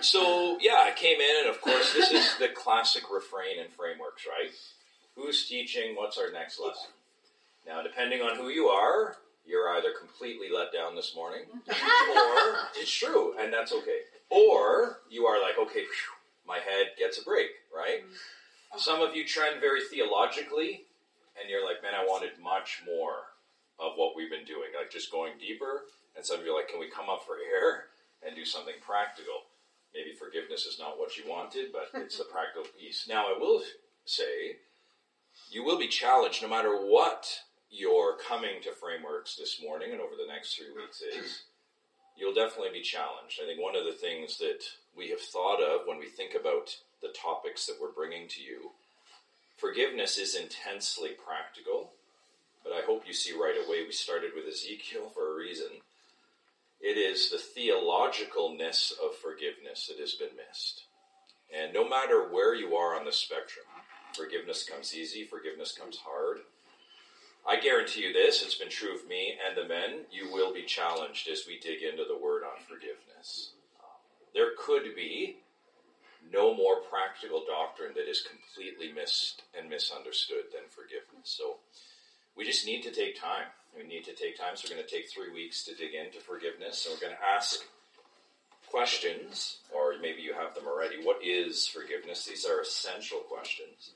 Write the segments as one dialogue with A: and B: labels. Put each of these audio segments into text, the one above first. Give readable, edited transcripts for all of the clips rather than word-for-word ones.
A: So, I came in, and of course, this is the classic refrain in frameworks, right? Who's teaching? What's our next lesson? Now, depending on who you are, you're either completely let down this morning, or it's true, and that's okay. Or you are like, okay, my head gets a break, right? Some of you trend very theologically, and you're like, man, I wanted much more of what we've been doing, like just going deeper. And some of you are like, can we come up for air and do something practical? Maybe forgiveness is not what you wanted, but it's the practical piece. Now, I will say, you will be challenged no matter what your coming to frameworks this morning and over the next 3 weeks is. You'll definitely be challenged. I think one of the things that we have thought of when we think about the topics that we're bringing to you, forgiveness is intensely practical, but I hope you see right away we started with Ezekiel for a reason. It is the theologicalness of forgiveness that has been missed. And no matter where you are on the spectrum, forgiveness comes easy, forgiveness comes hard. I guarantee you this, it's been true of me and the men, you will be challenged as we dig into the word on forgiveness. There could be no more practical doctrine that is completely missed and misunderstood than forgiveness. So we just need to take time. We need to take time, so we're going to take 3 weeks to dig into forgiveness, and we're going to ask questions, or maybe you have them already. What is forgiveness? These are essential questions.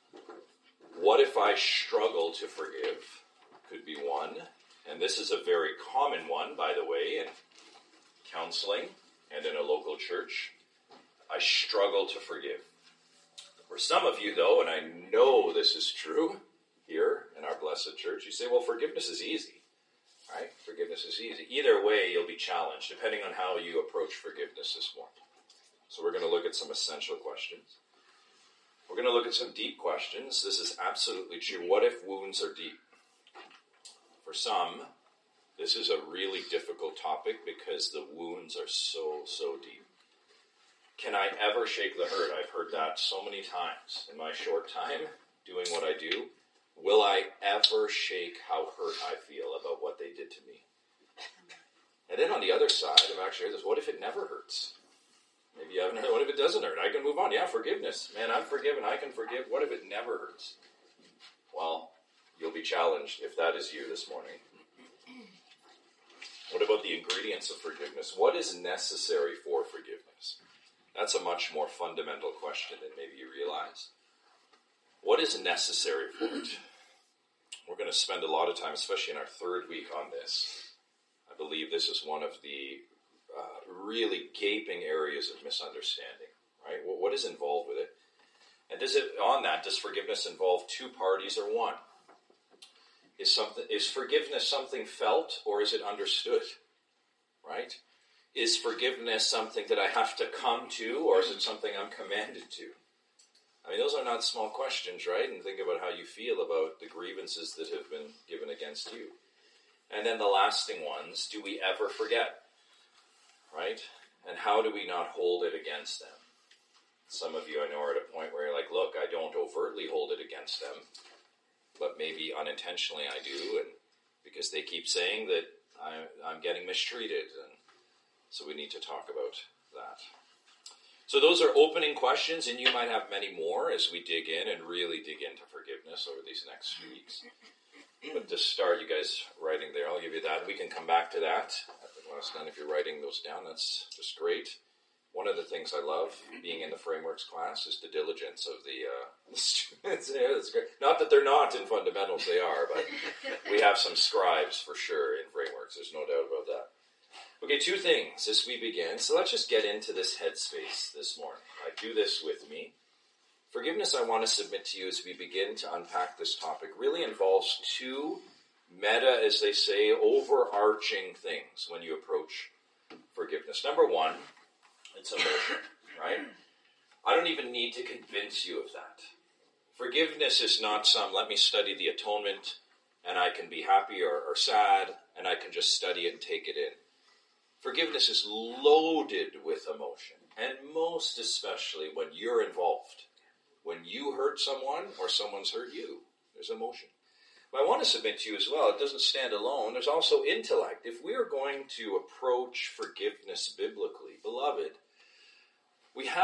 A: What if I struggle to forgive? Could be one. And this is a very common one, by the way, in counseling and in a local church. I struggle to forgive. For some of you, though, and I know this is true here in our blessed church, you say, well, forgiveness is easy, right? Forgiveness is easy. Either way, you'll be challenged, depending on how you approach forgiveness this morning. So we're going to look at some essential questions. We're going to look at some deep questions. This is absolutely true. What if wounds are deep? For some, this is a really difficult topic because the wounds are so deep. Can I ever shake the hurt? I've heard that so many times in my short time doing what I do. Will I ever shake how hurt I feel about what they did to me? And then on the other side, I've actually heard this, what if it never hurts? Maybe you haven't heard, what if it doesn't hurt? I can move on. Yeah, forgiveness. Man, I'm forgiven. I can forgive. What if it never hurts? Well, you'll be challenged if that is you this morning. What about the ingredients of forgiveness? What is necessary for forgiveness? That's a much more fundamental question than maybe you realize. What is necessary for it? We're going to spend a lot of time, especially in our 3rd week on this. I believe this is one of the really gaping areas of misunderstanding, right? What is involved with it? And does forgiveness involve 2 parties or one? Is forgiveness something felt or is it understood, right? Is forgiveness something that I have to come to or is it something I'm commanded to? I mean, those are not small questions, right? And think about how you feel about the grievances that have been given against you. And then the lasting ones, do we ever forget? Right? And how do we not hold it against them? Some of you I know are at a point where you're like, look, I don't overtly hold it against them, but maybe unintentionally I do, and because they keep saying that I'm getting mistreated, and so we need to talk about that. So those are opening questions, and you might have many more as we dig in and really dig into forgiveness over these next few weeks. But to start, you guys writing there, I'll give you that. We can come back to that at the last time. If you're writing those down, that's just great. One of the things I love being in the frameworks class is the diligence of the students. Yeah, that's great. Not that they're not in fundamentals, they are, but we have some scribes for sure in frameworks. There's no doubt about that. Okay, 2 things as we begin. So let's just get into this headspace this morning. Do this with me. Forgiveness, I want to submit to you as we begin to unpack this topic, really involves 2 meta, as they say, overarching things when you approach forgiveness. Number 1, it's emotion, right? I don't even need to convince you of that. Forgiveness is not let me study the atonement and I can be happy or sad and I can just study it and take it in. Forgiveness is loaded with emotion, and most especially when you're involved. When you hurt someone or someone's hurt you, there's emotion. But I want to submit to you as well, it doesn't stand alone. There's also intellect. If we are going to approach forgiveness biblically, beloved,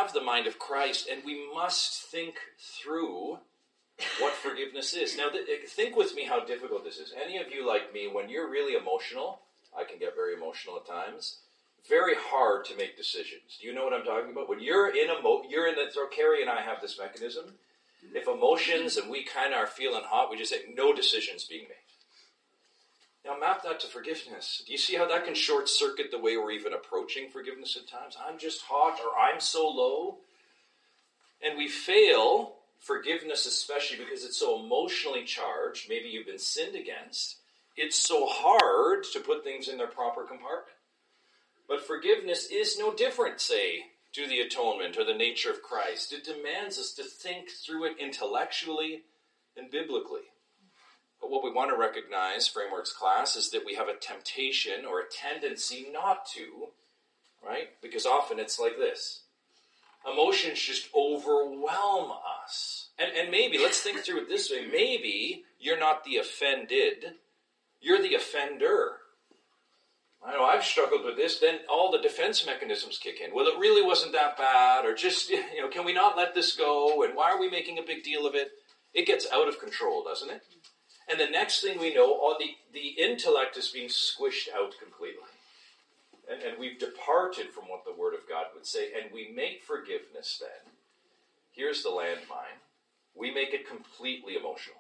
A: have the mind of Christ, and we must think through what forgiveness is. Now, think with me how difficult this is. Any of you like me, when you're really emotional, I can get very emotional at times, very hard to make decisions. Do you know what I'm talking about? When you're in so Carrie and I have this mechanism. If emotions and we kind of are feeling hot, we just say, no decisions being made. Now map that to forgiveness. Do you see how that can short circuit the way we're even approaching forgiveness at times? I'm just hot, or I'm so low. And we fail forgiveness, especially because it's so emotionally charged. Maybe you've been sinned against. It's so hard to put things in their proper compartment. But forgiveness is no different, say, to the atonement or the nature of Christ. It demands us to think through it intellectually and biblically. But what we want to recognize, Frameworks class, is that we have a temptation or a tendency not to, right? Because often it's like this. Emotions just overwhelm us. And maybe, let's think through it this way, maybe you're not the offended, you're the offender. I know I've struggled with this, then all the defense mechanisms kick in. Well, it really wasn't that bad, or just, can we not let this go, and why are we making a big deal of it? It gets out of control, doesn't it? And the next thing we know, the intellect is being squished out completely. And we've departed from what the Word of God would say, and we make forgiveness then. Here's the landmine. We make it completely emotional.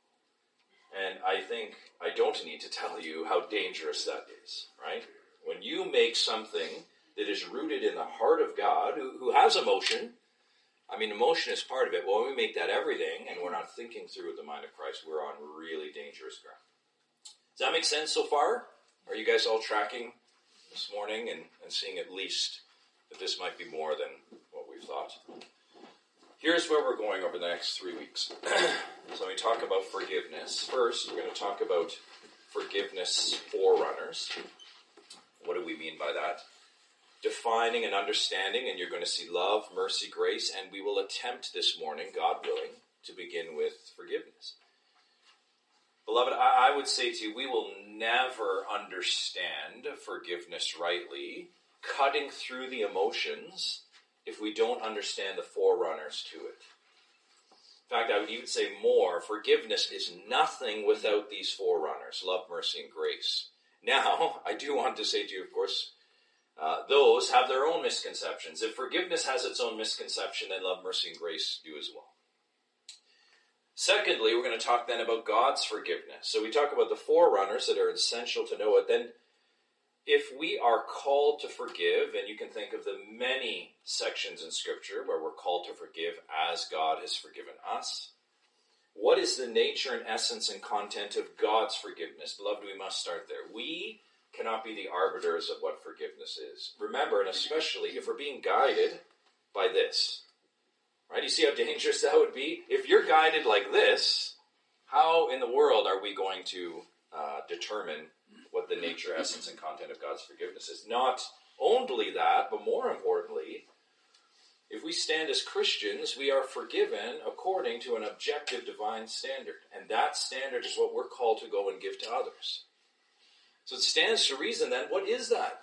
A: And I think I don't need to tell you how dangerous that is, right? When you make something that is rooted in the heart of God, who has emotion, emotion is part of it. Well, when we make that everything, and we're not thinking through with the mind of Christ, we're on really dangerous ground. Does that make sense so far? Are you guys all tracking this morning and seeing at least that this might be more than what we thought? Here's where we're going over the next 3 weeks. So when we talk about forgiveness, first we're going to talk about forgiveness forerunners. What do we mean by that? Defining and understanding, and you're going to see love, mercy, grace, and we will attempt this morning, God willing, to begin with forgiveness. Beloved, I would say to you, we will never understand forgiveness rightly, cutting through the emotions, if we don't understand the forerunners to it. In fact, I would even say more, forgiveness is nothing without these forerunners, love, mercy, and grace. Now, I do want to say to you, of course, those have their own misconceptions. If forgiveness has its own misconception, then love, mercy, and grace do as well. Secondly, we're going to talk then about God's forgiveness. So we talk about the forerunners that are essential to know it. Then if we are called to forgive, and you can think of the many sections in Scripture where we're called to forgive as God has forgiven us, what is the nature and essence and content of God's forgiveness? Beloved, we must start there. We cannot be the arbiters of what forgiveness is. Remember, and especially if we're being guided by this, right? You see how dangerous that would be? If you're guided like this, how in the world are we going to determine what the nature, essence, and content of God's forgiveness is? Not only that, but more importantly, if we stand as Christians, we are forgiven according to an objective divine standard. And that standard is what we're called to go and give to others. So it stands to reason then, what is that?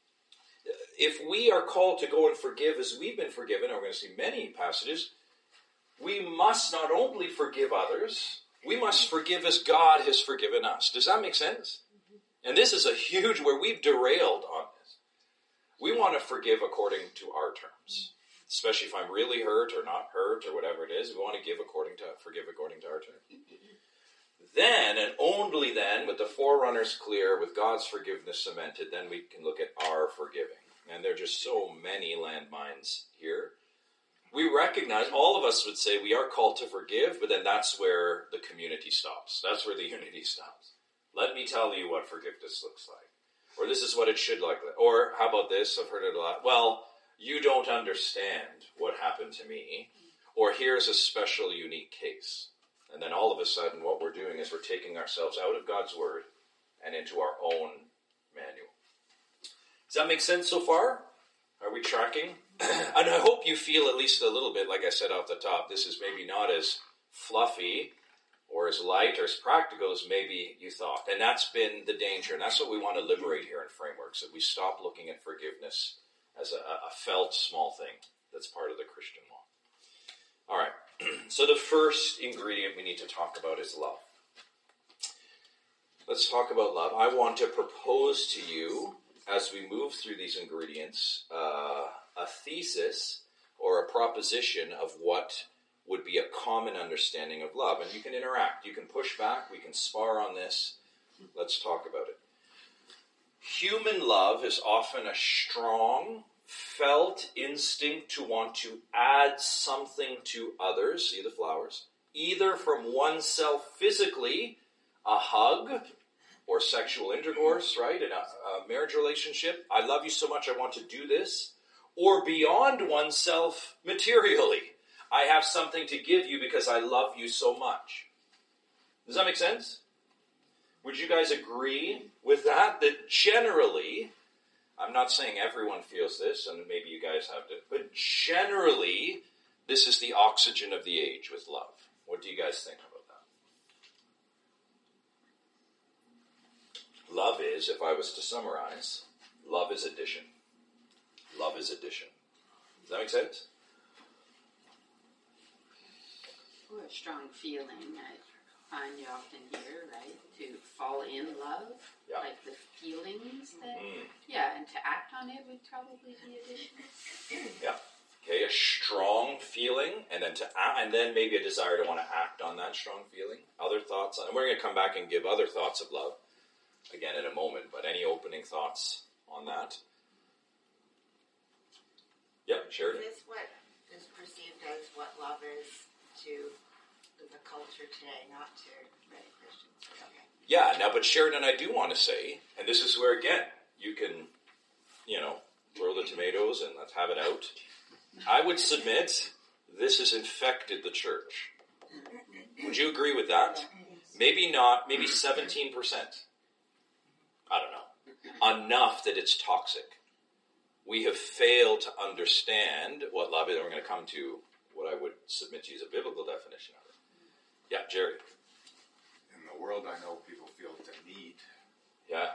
A: If we are called to go and forgive as we've been forgiven, and we're going to see many passages, we must not only forgive others, we must forgive as God has forgiven us. Does that make sense? And this is a huge, where we've derailed on this. We want to forgive according to our terms. Especially if I'm really hurt or not hurt or whatever it is, we want to forgive according to our terms. Then, and only then, with the forerunners clear, with God's forgiveness cemented, then we can look at our forgiving. And there are just so many landmines here. We recognize, all of us would say we are called to forgive, but then that's where the community stops. That's where the unity stops. Let me tell you what forgiveness looks like. Or this is what it should look like. Or how about this? I've heard it a lot. Well, you don't understand what happened to me. Or here's a special, unique case. And then all of a sudden what we're doing is we're taking ourselves out of God's Word and into our own manual. Does that make sense so far? Are we tracking? And I hope you feel at least a little bit, like I said off the top, this is maybe not as fluffy or as light or as practical as maybe you thought. And that's been the danger. And that's what we want to liberate here in Frameworks, that we stop looking at forgiveness as a felt small thing. That's part of the Christian law. All right. So the first ingredient we need to talk about is love. Let's talk about love. I want to propose to you, as we move through these ingredients, a thesis or a proposition of what would be a common understanding of love. And you can interact. You can push back. We can spar on this. Let's talk about it. Human love is often a strong, felt instinct to want to add something to others, see the flowers, either from oneself physically, a hug, or sexual intercourse, right, in a marriage relationship. I love you so much, I want to do this. Or beyond oneself materially. I have something to give you because I love you so much. Does that make sense? Would you guys agree with that? That generally, I'm not saying everyone feels this, and maybe you guys have to, but generally, this is the oxygen of the age with love. What do you guys think about that? Love is, if I was to summarize, love is addition. Love is addition. Does that make sense?
B: Or a strong feeling, I find you often hear, right? To fall in love,
A: Yeah.
B: like the feelings that, yeah, and to act on it would probably be additional.
A: Yeah. Okay, a strong feeling, and then maybe a desire to want to act on that strong feeling. Other thoughts, and we're going to come back and give other thoughts of love again in a moment. But any opening thoughts on that? Yep, sure.
C: Is this what is perceived as what love is to the culture today, not to many Christians? Okay.
A: Yeah, now, but Sheridan, I do want to say, and this is where, again, you can, throw the tomatoes and let's have it out. I would submit this has infected the church. Would you agree with that? Maybe not, maybe 17%. I don't know. Enough that it's toxic. We have failed to understand what love is, and we're going to come to what I would submit to you as a biblical definition of it. Yeah, Jerry.
D: In the world, I know people feel the need.
A: Yeah.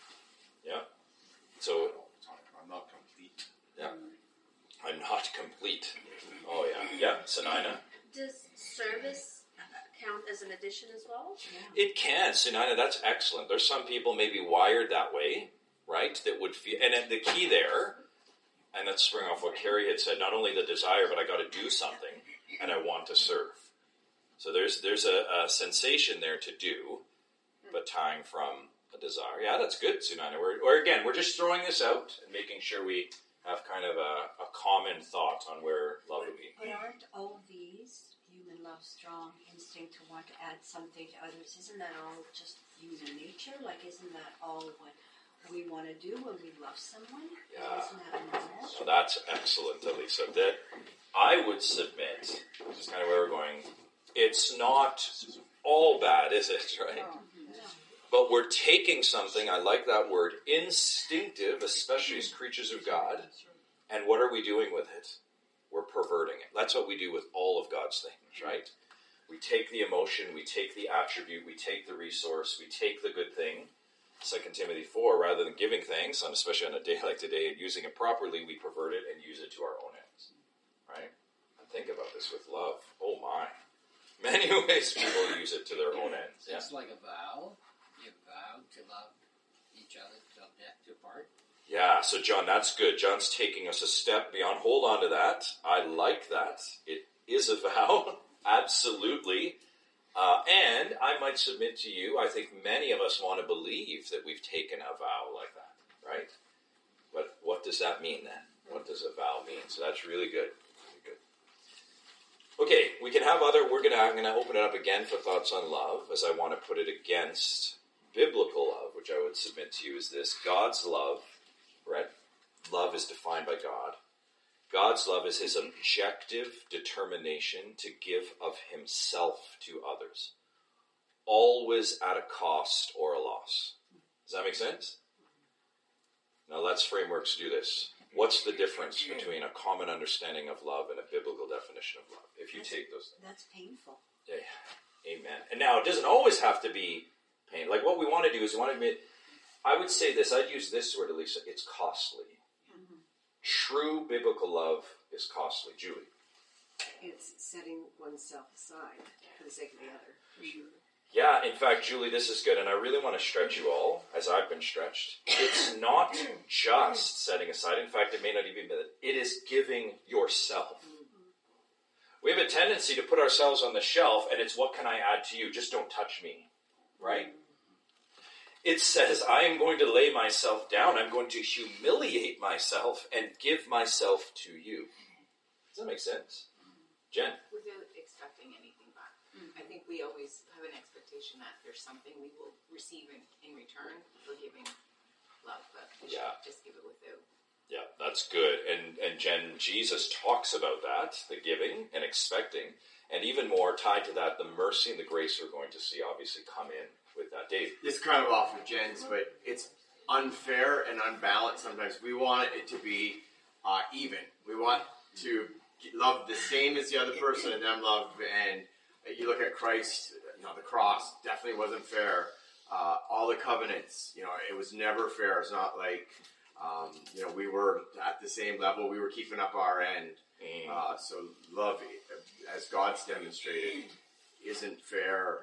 A: So,
D: I'm not complete.
A: yeah. I'm not complete. Oh, yeah. Yeah, Sunina.
E: Does service count as an addition as well?
C: Yeah.
A: It can, Sunina, that's excellent. There's some people maybe wired that way, right? That would feel, and then the key there, and let's spring off what Carrie had said, not only the desire, but I got to do something, and I want to serve. So there's a sensation there to do, but tying from a desire. Yeah, that's good, Sunina. We're just throwing this out and making sure we have kind of a common thought on where love would be.
F: But aren't all these human love, strong instinct to want to add something to others? Isn't that all just human nature? Like, isn't that all what we want to do when we love someone?
A: Yeah.
F: Isn't that normal?
A: So that's excellent, Elisa. That I would submit, this is kind of where we're going, it's not all bad, is it, right?
F: Oh, no.
A: But we're taking something, I like that word, instinctive, especially as creatures of God, and what are we doing with it? We're perverting it. That's what we do with all of God's things, right? We take the emotion, we take the attribute, we take the resource, we take the good thing, 2 Timothy 4, rather than giving thanks, and especially on a day like today, and using it properly, we pervert it and use it to our own ends, right? And think about this with love. Oh my. Many ways people use it to their own ends. Yeah.
G: It's like a vow. You vow to love each other till death do part.
A: Yeah, so John, that's good. John's taking us a step beyond. Hold on to that. I like that. It is a vow. Absolutely. And I might submit to you, I think many of us want to believe that we've taken a vow like that, right? But what does that mean then? What does a vow mean? So that's really good. Really good. Okay, we can have other, I'm going to open it up again for thoughts on love, as I want to put it against biblical love, which I would submit to you is this. God's love, right? Love is defined by God. God's love is his objective determination to give of himself to others, always at a cost or a loss. Does that make sense? Now let's frameworks do this. What's the difference between a common understanding of love and a biblical definition of love? If you take those things.
F: That's painful.
A: Yeah, amen. And now it doesn't always have to be pain. Like what we want to do is we want to admit, I would say this, I'd use this word, Elisa, it's costly. True biblical love is costly. Julie.
H: It's setting oneself aside for the sake of the other, for sure.
A: Yeah, in fact, Julie, this is good, and I really want to stretch you all, as I've been stretched. It's not just setting aside. In fact, it may not even be that. It is giving yourself. We have a tendency to put ourselves on the shelf, and it's, what can I add to you? Just don't touch me, right? It says, I am going to lay myself down. I'm going to humiliate myself and give myself to you. Does that make sense? Jen?
I: Without expecting anything back. I think we always have an expectation that there's something we will receive in return for giving love, but we should just give it without.
A: Yeah, that's good. And Jen, Jesus talks about that, the giving and expecting, and even more tied to that, the mercy and the grace we're going to see obviously come in with that. Dave?
J: It's kind of off of Jen's, but it's unfair and unbalanced sometimes. We want it to be even. We want to love the same as the other person and them love. And you look at Christ, the cross definitely wasn't fair. All the covenants, it was never fair. It's not like, we were at the same level. We were keeping up our end. So love, as God's demonstrated, isn't fair.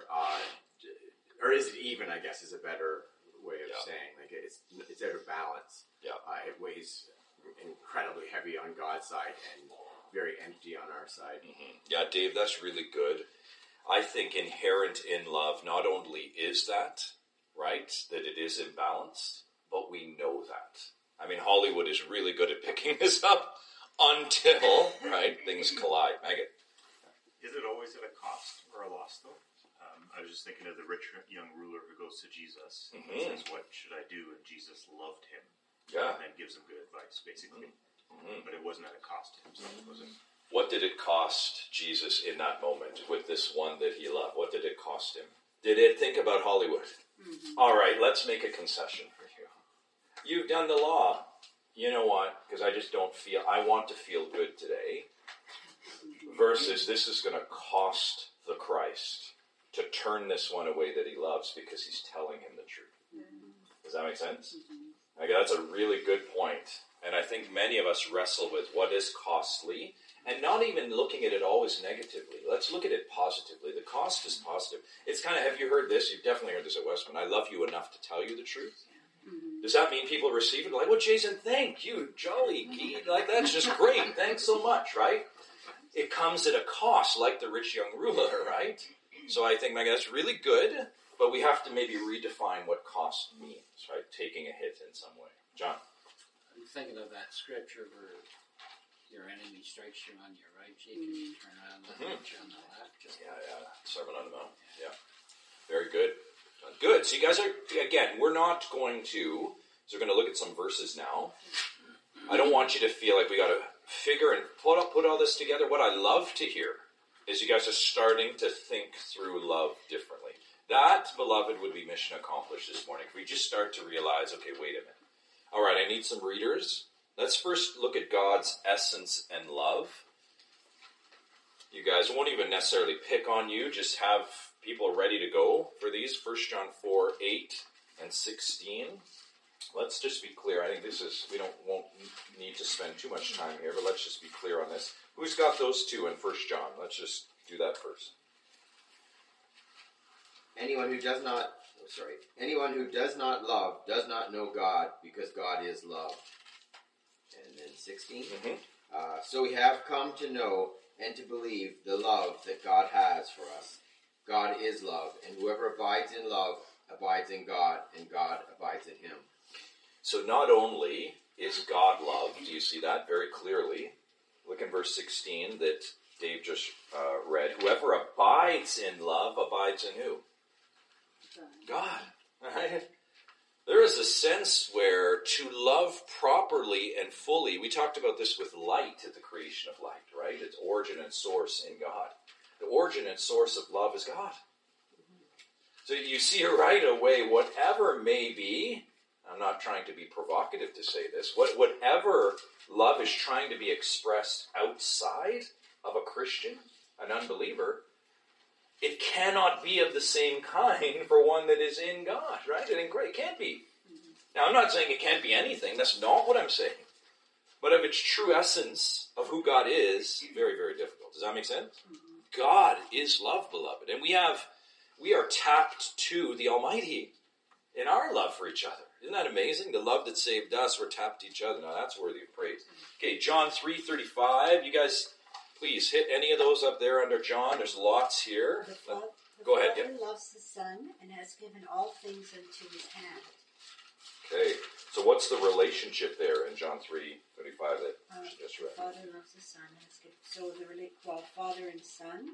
J: Or is it even, I guess, is a better way of saying. Like it's out of balance. Yeah. It weighs incredibly heavy on God's side and very empty on our side.
A: Mm-hmm. Yeah, Dave, that's really good. I think inherent in love not only is that, right, that it is imbalanced, but we know that. I mean, Hollywood is really good at picking this up until, right, things collide. Megan?
K: Is it always at a cost or a loss, though? I was just thinking of the rich young ruler who goes to Jesus and says, what should I do? And Jesus loved him.
A: Yeah.
K: And then gives him good advice, basically. But it wasn't at a cost to himself, was it?
A: What did it cost Jesus in that moment with this one that he loved? What did it cost him? Did it think about Hollywood? All right, let's make a concession for you. You've done the law. You know what? Because I want to feel good today. Versus this is going to cost the Christ to turn this one away that he loves because he's telling him the truth. Does that make sense? Okay, that's a really good point. And I think many of us wrestle with what is costly and not even looking at it always negatively. Let's look at it positively. The cost is positive. It's kind of, have you heard this? You've definitely heard this at Westman. I love you enough to tell you the truth. Does that mean people receive it? Like, well, Jason, thank you. Jolly key. Like, that's just great. Thanks so much, right? It comes at a cost, like the rich young ruler, right? So I think, Megan, that's really good, but we have to maybe redefine what cost means, right? Taking a hit in some way. John?
G: I'm thinking of that scripture where your enemy strikes you on your right cheek and you turn around and hit you on the left.
A: Sermon on the Mount. Yeah. Very good. Good. So you guys are, again, we're not going to, so we're going to look at some verses now. I don't want you to feel like we got to figure and put all this together. What I love to hear is you guys are starting to think through love differently. That, beloved, would be mission accomplished this morning. If we just start to realize, okay, wait a minute. All right, I need some readers. Let's first look at God's essence and love. You guys won't even necessarily pick on you. Just have people ready to go for these. 1 John 4, 8 and 16. Let's just be clear. I think this is, won't need to spend too much time here, but let's just be clear on this. Who's got those two in 1 John? Let's just do that first.
J: Anyone who does not love does not know God, because God is love. And then 16. So we have come to know and to believe the love that God has for us. God is love, and whoever abides in love abides in God, and God abides in him.
A: So not only is God love, do you see that very clearly? Look in verse 16 that Dave just read. Whoever abides in love abides in who? God. Right? There is a sense where to love properly and fully, we talked about this with light at the creation of light, right? Its origin and source in God. The origin and source of love is God. So you see right away, whatever may be, I'm not trying to be provocative to say this, whatever love is trying to be expressed outside of a Christian, an unbeliever, it cannot be of the same kind for one that is in God, right? It can't be. Now, I'm not saying it can't be anything. That's not what I'm saying. But of its true essence of who God is, very, very difficult. Does that make sense? God is love, beloved. And we are tapped to the Almighty in our love for each other. Isn't that amazing? The love that saved us, we're tapped to each other. Now that's worthy of praise. Okay, John 3:35. You guys, please hit any of those up there under John. There's lots here. Go ahead.
F: The Father loves the Son and has given all things into his hand.
A: Okay, so what's the relationship there in John 3:35 that you just read?
F: The Father loves the Son. Has given, so Father and Son.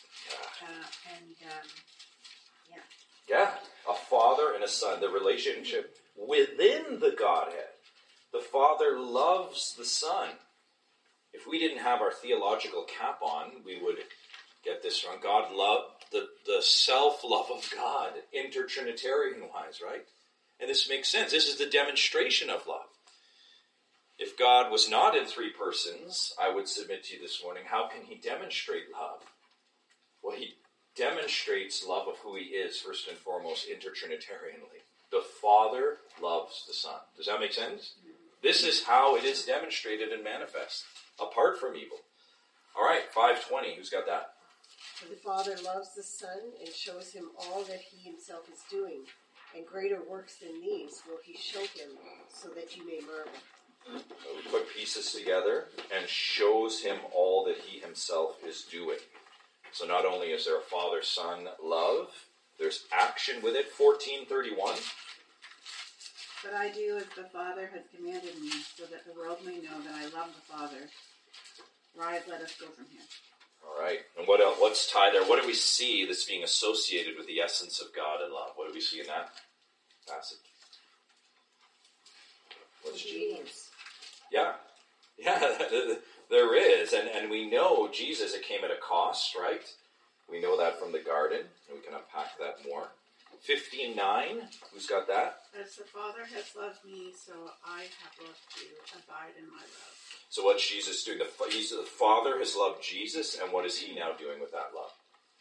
A: Yeah, a father and a son, the relationship within the Godhead. The Father loves the Son. If we didn't have our theological cap on, we would get this wrong. God loved the self-love of God, inter-Trinitarian-wise, right? And this makes sense. This is the demonstration of love. If God was not in three persons, I would submit to you this morning, how can he demonstrate love? Well, he demonstrates love of who he is, first and foremost, inter-Trinitarianly. The Father loves the Son. Does that make sense? This is how it is demonstrated and manifest, apart from evil. All right, 5:20. Who's got that?
H: For the Father loves the Son and shows him all that he himself is doing, and greater works than these will he show him, so that you may marvel.
A: So we put pieces together and shows him all that he himself is doing. So not only is there a father-son love, there's action with it. 14:31.
L: But I do as the Father has commanded me, so that the world may know that I love the Father. Rise, let us go from here.
A: All right. And what else, what's tied there? What do we see that's being associated with the essence of God and love? What do we see in that passage? What's
H: Obedience.
A: Yeah, there is. And we know Jesus, it came at a cost, right? We know that from the garden, and we can unpack that more. 15:9, who's got that?
L: As the Father has loved me, so I have loved you. Abide in my love.
A: So what's Jesus doing? The Father has loved Jesus, and what is he now doing with that love?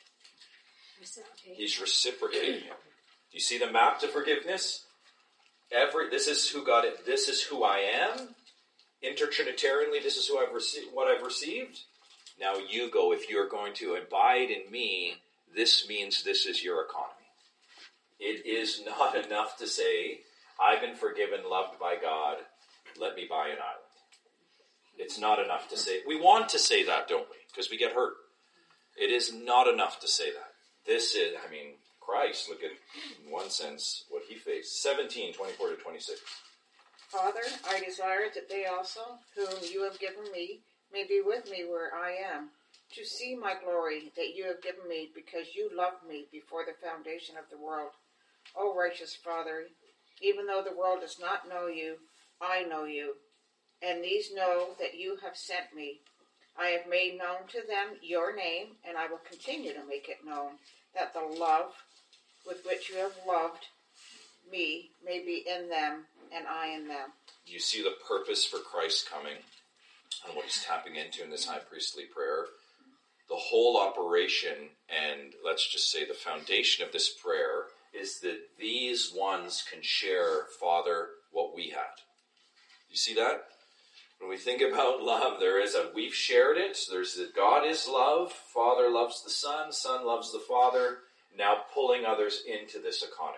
A: He's reciprocating him. Do you see the map to forgiveness? This is who God is. This is who I am. Inter-Trinitarianly, this is who what I've received. Now you go. If you're going to abide in me, this means this is your economy. It is not enough to say, I've been forgiven, loved by God, let me buy an island. It's not enough to say. We want to say that, don't we? Because we get hurt. It is not enough to say that. This is, Christ, look at, in one sense, what he faced. 17:24-26.
C: Father, I desire that they also, whom you have given me, may be with me where I am, to see my glory that you have given me, because you loved me before the foundation of the world. O righteous Father, even though the world does not know you, I know you, and these know that you have sent me. I have made known to them your name, and I will continue to make it known, that the love with which you have loved me may be in them, and I in them.
A: Do you see the purpose for Christ coming and what he's tapping into in this high priestly prayer? The whole operation, and let's just say the foundation of this prayer, is that these ones can share, Father, what we had. You see that? When we think about love, we've shared it. There's that God is love, Father loves the Son, Son loves the Father, now pulling others into this economy.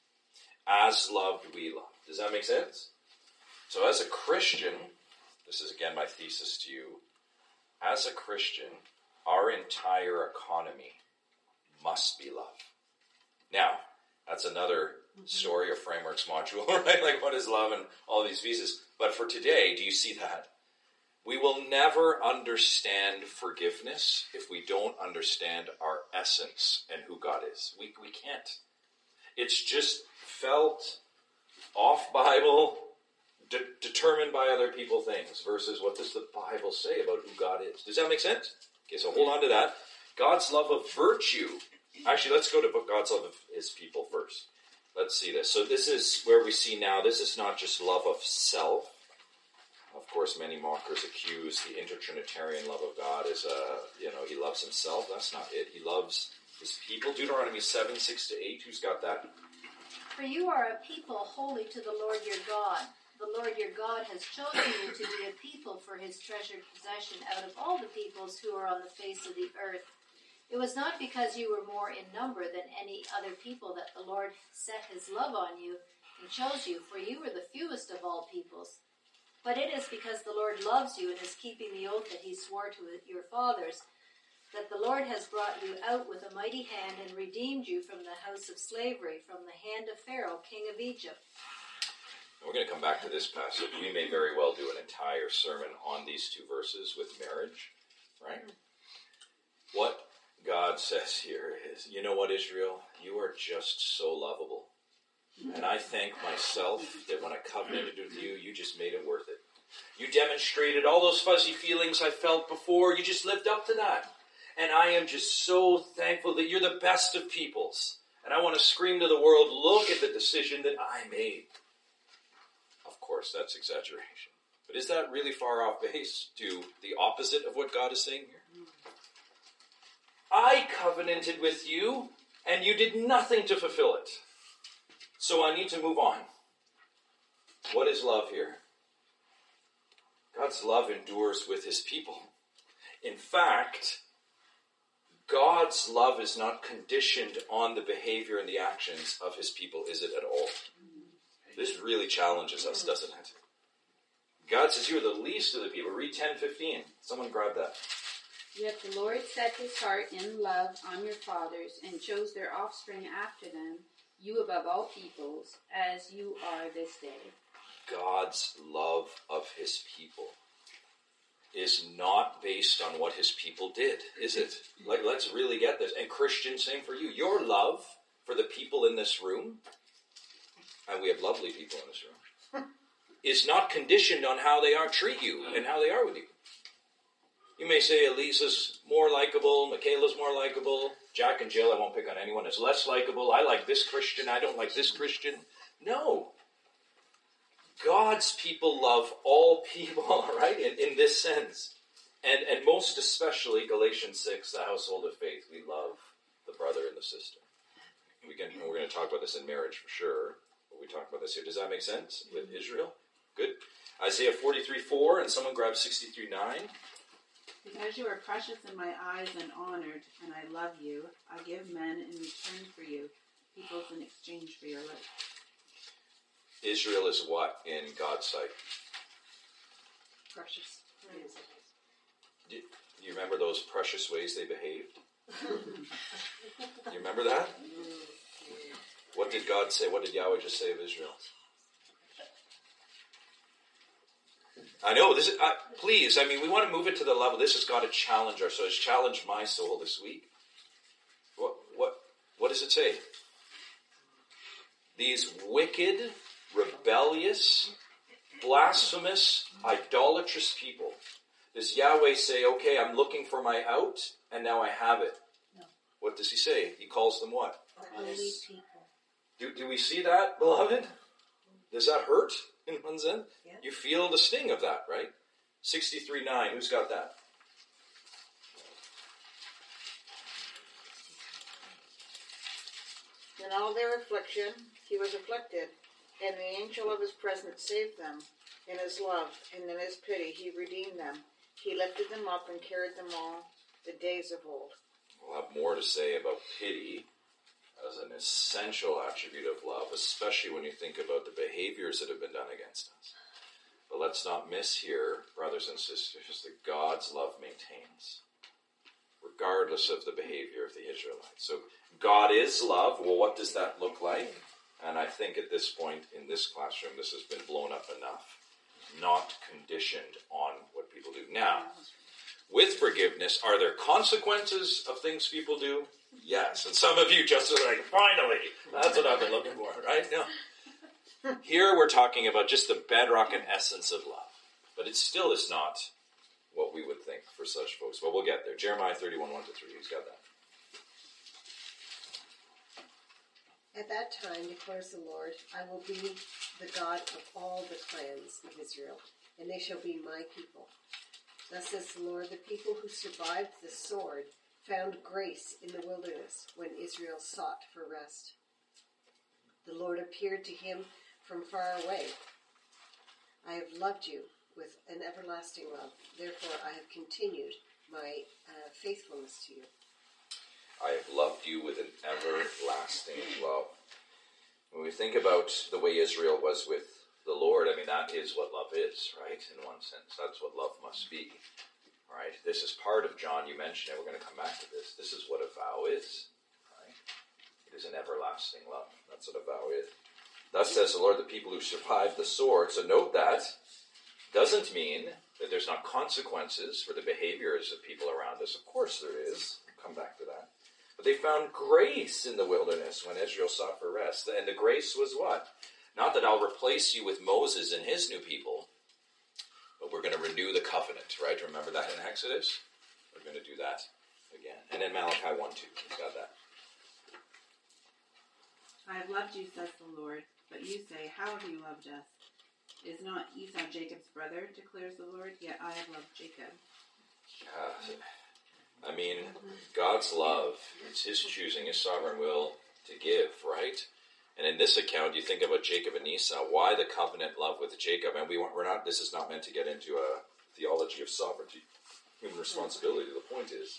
A: As loved, we love. Does that make sense? So as a Christian, this is again my thesis to you, as a Christian, our entire economy must be love. Now, that's another story or frameworks module, right? Like what is love and all these pieces. But for today, do you see that? We will never understand forgiveness if we don't understand our essence and who God is. We can't. It's just felt off Bible, determined by other people things versus what does the Bible say about who God is. Does that make sense? Okay, so hold on to that. God's love of virtue. Actually, let's go to God's love of his people first. Let's see this. So this is where we see now, this is not just love of self. Of course, many mockers accuse the inter-Trinitarian love of God as, he loves himself. That's not it. He loves his people. Deuteronomy 7:6-8. Who's got that?
E: For you are a people holy to the Lord your God.
M: the Lord your God has chosen you to be a people for his treasured possession out of all the peoples who are on the face of the earth. It was not because you were more in number than any other people that the Lord set his love on you and chose you, for you were the fewest of all peoples. But it is because the Lord loves you and is keeping the oath that he swore to your fathers, that the Lord has brought you out with a mighty hand and redeemed you from the house of slavery, from the hand of Pharaoh, king of Egypt.
A: We're going to come back to this passage. We may very well do an entire sermon on these two verses with marriage, right? What God says here is, you know what, Israel? You are just so lovable. And I thank myself that when I covenanted with you, you just made it worth it. You demonstrated all those fuzzy feelings I felt before. You just lived up to that. And I am just so thankful that you're the best of peoples. And I want to scream to the world, look at the decision that I made. Of course, that's exaggeration. But is that really far off base to the opposite of what God is saying here? I covenanted with you, and you did nothing to fulfill it. So I need to move on. What is love here? God's love endures with his people. In fact, God's love is not conditioned on the behavior and the actions of his people, is it at all? This really challenges us, doesn't it? God says you are the least of the people. Read 10:15. Someone grab that.
B: Yet the Lord set his heart in love on your fathers and chose their offspring after them, you above all peoples, as you are this day.
A: God's love of his people is not based on what his people did, is it? Let's really get this. And Christians, same for you. Your love for the people in this room, and we have lovely people in this room, is not conditioned on how they treat you and how they are with you. You may say Elisa's more likable, Michaela's more likable, Jack and Jill, I won't pick on anyone, is less likable. I like this Christian, I don't like this Christian. No. God's people love all people, right, in this sense. And most especially, Galatians 6, the household of faith, we love the brother and the sister. We're going to talk about this in marriage for sure, but we talk about this here. Does that make sense with Israel? Good. Isaiah 43:4, and someone grab 63:9.
L: Because you are precious in my eyes and honored, and I love you, I give men in return for you, peoples in exchange for your life.
A: Israel is what in God's sight?
H: Precious.
A: Do you remember those precious ways they behaved? You remember that? What did God say? What did Yahweh just say of Israel? I know, this is, please, we want to move it to the level, this has got to challenge our souls, challenge my soul this week. What does it say? These wicked, rebellious, blasphemous, idolatrous people. Does Yahweh say, okay, I'm looking for my out, and now I have it?
F: No.
A: What does he say? He calls them what?
F: Holy people.
A: Do we see that, beloved? Does that hurt in one sense?
H: Yeah.
A: You feel the sting of that, right? 63:9. Who's got that?
C: In all their affliction, he was afflicted, and the angel of his presence saved them. In his love and in his pity, he redeemed them. He lifted them up and carried them all the days of old.
A: We'll have more to say about pity as an essential attribute of love, especially when you think about the behaviors that have been done against us. But let's not miss here, brothers and sisters, that God's love maintains, regardless of the behavior of the Israelites. So God is love. Well, what does that look like? And I think at this point in this classroom, this has been blown up enough. Not conditioned on what people do. Now, with forgiveness, are there consequences of things people do? Yes. And some of you just are like, finally, that's what I've been looking for, right? No. Here we're talking about just the bedrock and essence of love. But it still is not what we would think for such folks. But we'll get there. Jeremiah 31:1-3. Who's got that?
H: At that time, declares the Lord, I will be the God of all the clans of Israel, and they shall be my people. Thus says the Lord, the people who survived the sword found grace in the wilderness when Israel sought for rest. The Lord appeared to him from far away. I have loved you with an everlasting love. Therefore, I have continued my faithfulness to you.
A: I have loved you with an everlasting love. When we think about the way Israel was with the Lord, I mean, that is what love is, right? In one sense, that's what love must be, right? This is part of John. You mentioned it. We're going to come back to this. This is what a vow is, right? It is an everlasting love. That's what a vow is. Thus says the Lord, the people who survived the sword. So note that doesn't mean that there's not consequences for the behaviors of people around us. Of course there is. We'll come back to that. But they found grace in the wilderness when Israel sought for rest. And the grace was what? Not that I'll replace you with Moses and his new people, but we're going to renew the covenant, right? Remember that in Exodus? We're going to do that again. And in Malachi 1:2, he's got that.
L: I have loved you, says the Lord, but you say, how have you loved us? Is not Esau Jacob's brother, declares the Lord, yet I have loved Jacob.
A: I mean, God's love, it's his choosing, his sovereign will to give, right? And in this account, you think about Jacob and Esau. Why the covenant love with Jacob? And we're not. This is not meant to get into a theology of sovereignty, human responsibility. The point is,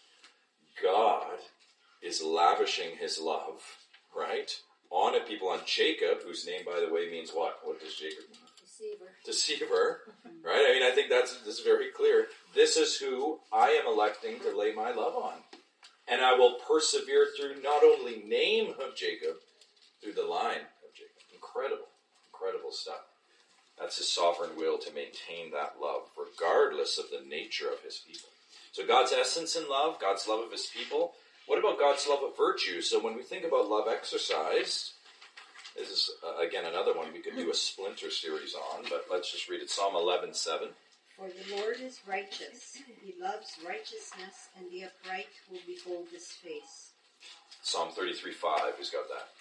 A: God is lavishing his love, right, on a people, on Jacob, whose name, by the way, means what? What does Jacob mean? Deceiver, right? I mean, I think that's very clear. This is who I am electing to lay my love on. And I will persevere through not only name of Jacob, through the line of Jacob. Incredible stuff. That's his sovereign will to maintain that love, regardless of the nature of his people. So God's essence in love, God's love of his people. What about God's love of virtue? So when we think about love exercised, this is, again, another one we could do a splinter series on, but let's just read it. Psalm 11:7.
F: For the Lord is righteous. He loves righteousness, and the upright will behold his face.
A: Psalm 33:5. Who's got that?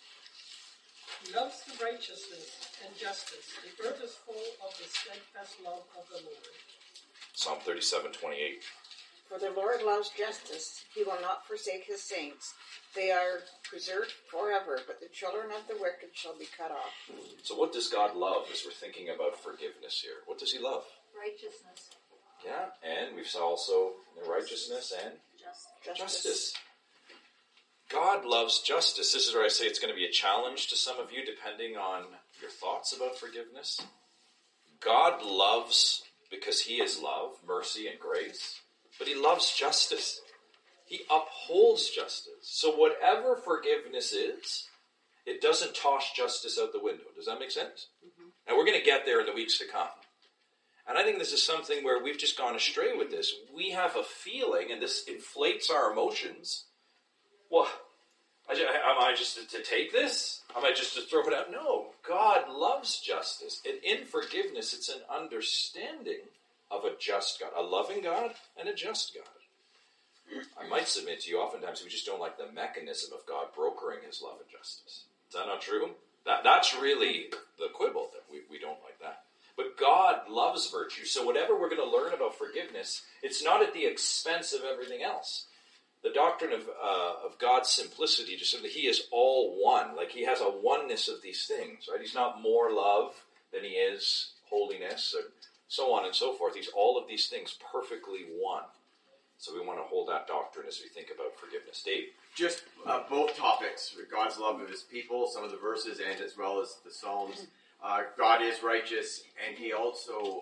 N: He loves the righteousness and justice. The earth is full of the steadfast love of the Lord.
A: Psalm 37:28.
C: For the Lord loves justice. He will not forsake his saints. They are preserved forever, but the children of the wicked shall be cut off.
A: So what does God love as we're thinking about forgiveness here? What does he love?
M: Righteousness.
A: Yeah, and we saw also righteousness and justice. God loves justice. This is where I say it's going to be a challenge to some of you, depending on your thoughts about forgiveness. God loves because he is love, mercy, and grace, but he loves justice. He upholds justice. So whatever forgiveness is, it doesn't toss justice out the window. Does that make sense? Mm-hmm. And we're going to get there in the weeks to come. And I think this is something where we've just gone astray with this. We have a feeling, and this inflates our emotions. Well, am I just to take this? Am I just to throw it out? No. God loves justice. And in forgiveness, it's an understanding of a just God, a loving God and a just God. I might submit to you, oftentimes we just don't like the mechanism of God brokering his love and justice. Is that not true? That's really the quibble, that we don't like that. But God loves virtue, so whatever we're going to learn about forgiveness, it's not at the expense of everything else. The doctrine of God's simplicity, just simply, he is all one. Like he has a oneness of these things, right? He's not more love than he is holiness, and so on and so forth. He's all of these things perfectly one. So we want to hold that doctrine as we think about forgiveness. Dave?
J: Just both topics, God's love of his people, some of the verses, and as well as the Psalms. God is righteous, and he also,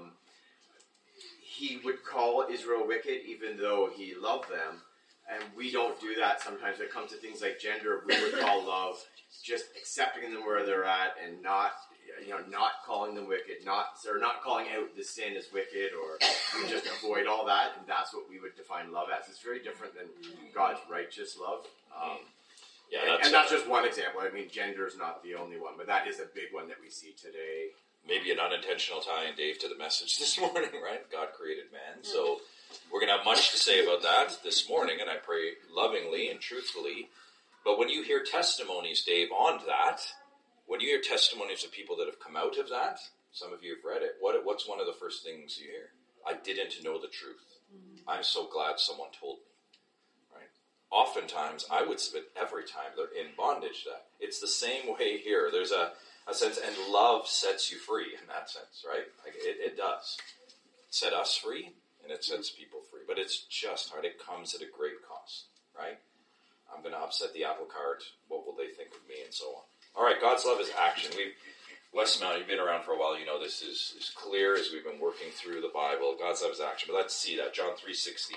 J: he would call Israel wicked, even though he loved them. And we don't do that sometimes. When it comes to things like gender, we would call love just accepting them where they're at and not calling them wicked, not calling out the sin as wicked, or we just avoid all that, and that's what we would define love as. It's very different than God's righteous love. And that's just one example. I mean, gender is not the only one, but that is a big one that we see today.
A: Maybe an unintentional tie-in, Dave, to the message this morning, right? God created man. So we're going to have much to say about that this morning, and I pray lovingly and truthfully. But when you hear testimonies, Dave, on that, when you hear testimonies of people that have come out of that, some of you have read it, what's one of the first things you hear? I didn't know the truth. I'm so glad someone told me. Right? Oftentimes, I would submit every time they're in bondage that it's the same way here. There's a sense, and love sets you free in that sense, right? Like it does set us free, and it sets people free. But it's just hard. It comes at a great cost, right? I'm going to upset the apple cart. What will they think of me, and so on. All right, God's love is action. Westmount, you've been around for a while. You know this is clear as we've been working through the Bible. God's love is action. But let's see that. John 3:16.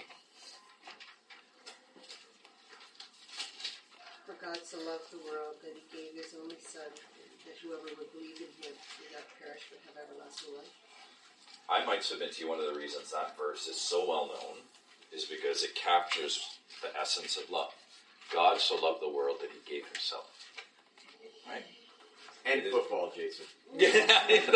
H: For God so loved the world that he gave his only Son, that whoever would believe in him would not perish but have everlasting life.
A: I might submit to you one of the reasons that verse is so well known is because it captures the essence of love. God so loved the world that he gave himself. Right?
J: And football, Jason.
A: Yeah,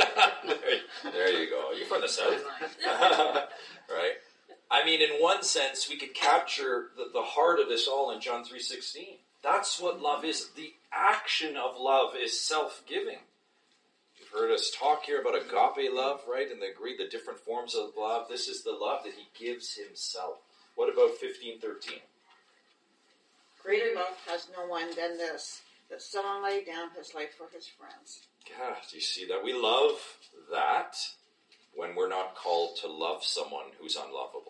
A: there you go. You're from the South. Right? I mean, in one sense, we could capture the heart of this all in John 3:16. That's what love is. The action of love is self-giving. You've heard us talk here about agape love, right? And the different forms of love. This is the love that he gives himself. What about 15:13?
C: Greater love has no one than this, that someone lay down his life for his friends.
A: Yeah, do you see that? We love that when we're not called to love someone who's unlovable.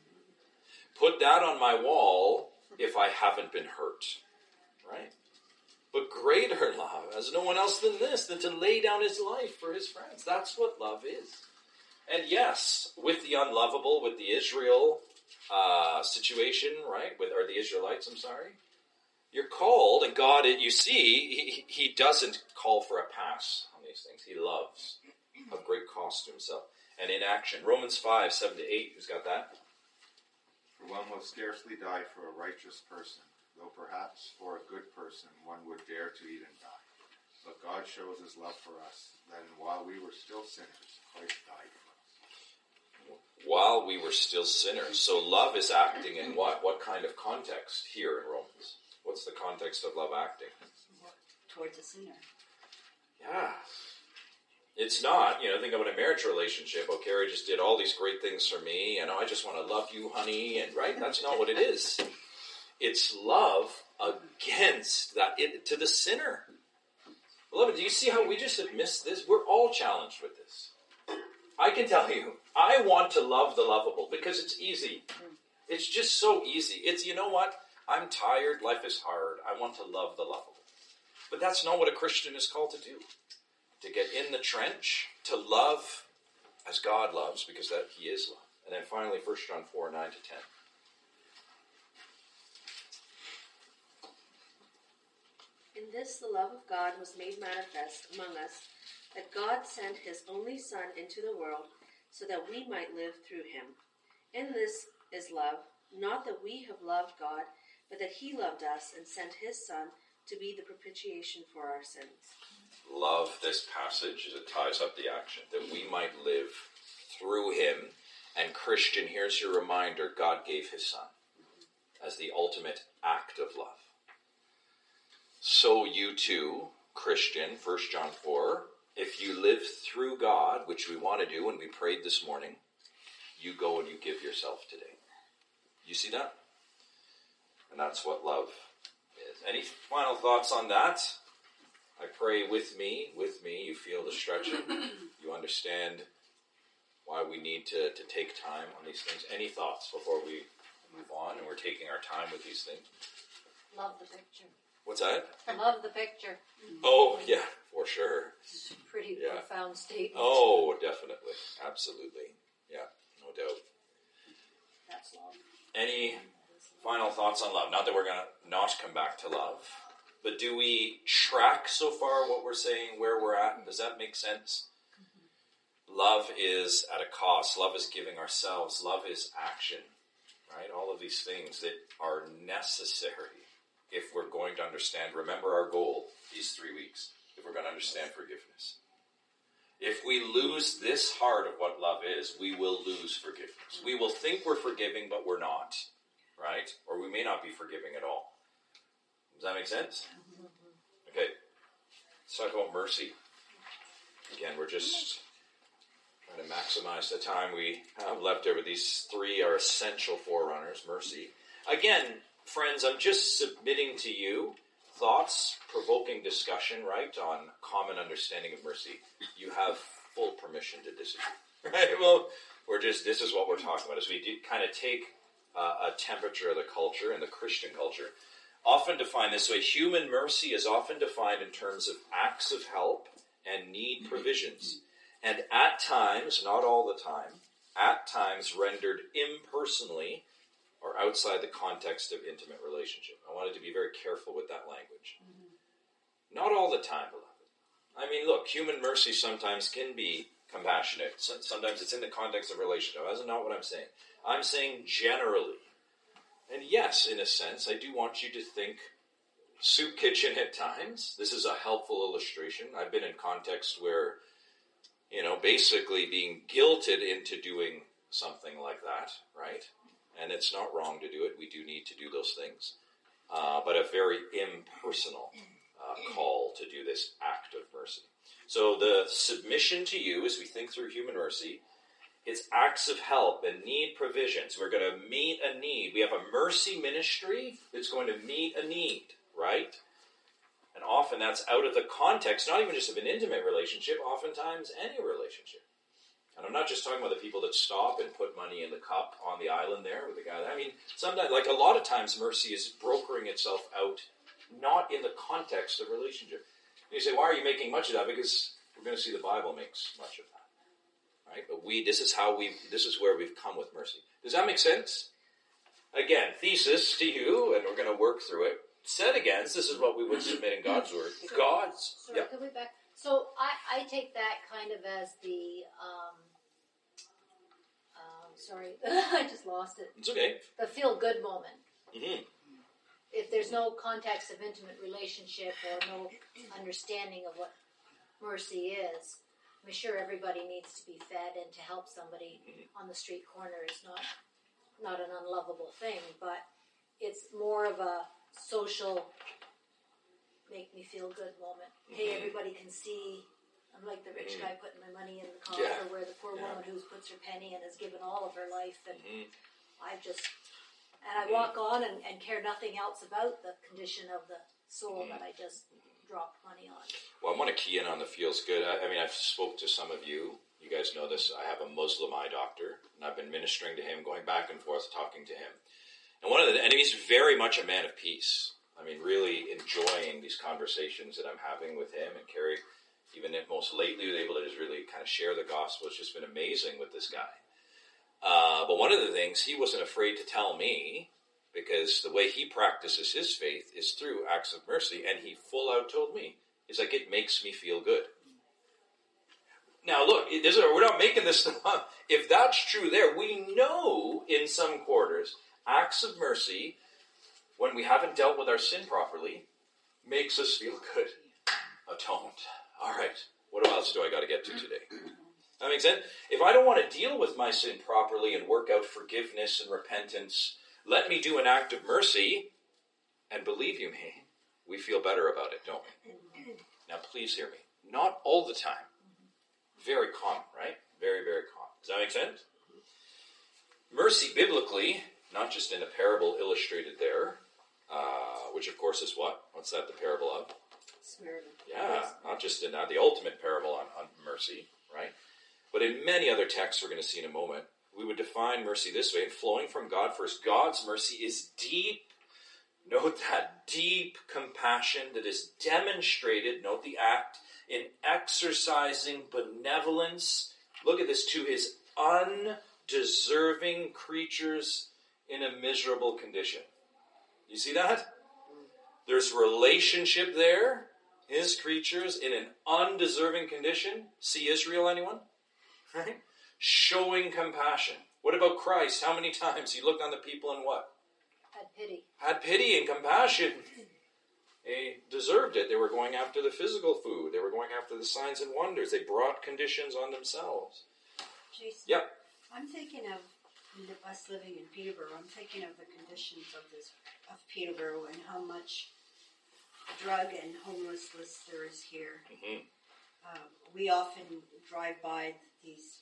A: Put that on my wall if I haven't been hurt, right? But greater love has no one else than this, than to lay down his life for his friends. That's what love is. And yes, with the unlovable, with the Israel situation, right? Or the Israelites, I'm sorry. You're called, and God, you see, he doesn't call for a pass on these things. He loves of great cost to himself. And in action. Romans 5:7-8, who's got that?
D: For one will scarcely die for a righteous person, though perhaps for a good person one would dare to even die. But God shows his love for us, that while we were still sinners, Christ died for us.
A: While we were still sinners. So love is acting in what? What kind of context here in Romans? What's the context of love acting?
F: Towards a sinner.
A: Yeah. It's not, think about a marriage relationship. Oh, Carrie just did all these great things for me, and I just want to love you, honey, and right? That's not what it is. It's love against that, to the sinner. Beloved, do you see how we just have missed this? We're all challenged with this. I can tell you, I want to love the lovable because it's easy. It's just so easy. It's, you know what? I'm tired. Life is hard. I want to love the lovable. But that's not what a Christian is called to do. To get in the trench, to love as God loves, because that he is love. And then finally, 1 John 4:9-10.
E: In this, the love of God was made manifest among us, that God sent his only Son into the world so that we might live through him. In this is love, not that we have loved God, but that he loved us and sent his Son to be the propitiation for our sins.
A: Love this passage as it ties up the action, that we might live through him. And Christian, here's your reminder, God gave his Son as the ultimate act of love. So you too, Christian, 1 John 4, if you live through God, which we want to do, and we prayed this morning, you go and you give yourself today. You see that? And that's what love is. Any final thoughts on that? I pray with me, you feel the stretching. You understand why we need to take time on these things. Any thoughts before we move on? And we're taking our time with these things.
M: Love the picture.
A: What's that?
M: Love the picture.
A: Oh, yeah, for sure.
M: It's a pretty profound statement.
A: Oh, definitely. Absolutely. Yeah, no doubt.
M: That's love.
A: Any final thoughts on love? Not that we're going to not come back to love, but do we track so far what we're saying, where we're at? Does that make sense? Love is at a cost. Love is giving ourselves. Love is action, right? All of these things that are necessary if we're going to understand. Remember our goal these 3 weeks, if we're going to understand forgiveness. If we lose this heart of what love is, we will lose forgiveness. We will think we're forgiving, but we're not, right? Or we may not be forgiving at all. Does that make sense? Okay. Let's talk about mercy. Again, we're just trying to maximize the time we have left over. These 3 are essential forerunners. Mercy. Again, friends, I'm just submitting to you thoughts-provoking discussion, right, on common understanding of mercy, you have full permission to disagree. Right? Well, this is what we're talking about, as we kind of take a temperature of the culture and the Christian culture. Often defined this way, human mercy is often defined in terms of acts of help and need provisions. And at times, not all the time, at times rendered impersonally or outside the context of intimate relationship. I wanted to be very careful with that language. Not all the time, beloved. I mean, look, human mercy sometimes can be compassionate. Sometimes it's in the context of relationship. That's not what I'm saying. I'm saying generally. And yes, in a sense, I do want you to think soup kitchen at times. This is a helpful illustration. I've been in context where, basically being guilted into doing something like that, right? And it's not wrong to do it. We do need to do those things. But a very impersonal call to do this act of mercy. So the submission to you, as we think through human mercy, it's acts of help and need provisions. We're going to meet a need. We have a mercy ministry that's going to meet a need, right? And often that's out of the context, not even just of an intimate relationship, oftentimes any relationship. And I'm not just talking about the people that stop and put money in the cup on the island there with the guy. I mean, sometimes, like a lot of times, mercy is brokering itself out, not in the context of relationship. And you say, why are you making much of that? Because we're going to see the Bible makes much of that. Right? But this is where we've come with mercy. Does that make sense? Again, thesis to you, and we're going to work through it. Set against, this is what we would submit in God's word.
M: Sorry, can we back? So I take that kind of as the, sorry, I just lost it.
A: It's okay.
M: The feel-good moment.
A: Mm-hmm.
M: If there's no context of intimate relationship or no understanding of what mercy is, I'm sure everybody needs to be fed, and to help somebody on the street corner is not an unlovable thing, but it's more of a social, make me feel good moment. Hey, everybody can see I'm like the rich guy putting my money in the coffer, where the poor woman who puts her penny and has given all of her life, and I walk on and care nothing else about the condition of the soul that I just dropped money on.
A: Well, I want to key in on the feels good. I mean, I've spoke to some of you. You guys know this. I have a Muslim eye doctor, and I've been ministering to him, going back and forth, talking to him. And he's very much a man of peace. I mean, really enjoying these conversations that I'm having with him, and Carrie, even most lately, was able to just really kind of share the gospel. It's just been amazing with this guy. But one of the things he wasn't afraid to tell me, because the way he practices his faith is through acts of mercy, and he full out told me, he's like, it makes me feel good. Now look, we're not making this stuff up. If that's true there, we know in some quarters, acts of mercy, when we haven't dealt with our sin properly, makes us feel good. Atoned. All right, what else do I got to get to today? That makes sense? If I don't want to deal with my sin properly and work out forgiveness and repentance, let me do an act of mercy, and believe you me, we feel better about it, don't we? Now please hear me. Not all the time. Very common, right? Very, very common. Does that make sense? Mercy biblically, not just in a parable illustrated there, which of course is what? What's that the parable of?
M: Samaritan.
A: Yeah, not just in the ultimate parable on mercy, right? But in many other texts we're going to see in a moment, we would define mercy this way: flowing from God first. God's mercy is deep. Note that, deep compassion that is demonstrated, note the act, in exercising benevolence. Look at this, to his undeserving creatures in a miserable condition. You see that? There's relationship there. His creatures in an undeserving condition. See Israel, anyone? Right? Showing compassion. What about Christ? How many times he looked on the people and what?
M: Had pity.
A: Had pity and compassion. They deserved it. They were going after the physical food. They were going after the signs and wonders. They brought conditions on themselves.
F: Jason,
A: Yep.
F: I'm thinking of us living in Peterborough. I'm thinking of the conditions of Peterborough and how much drug and homelessness there is here.
A: Mm-hmm.
F: We often drive by these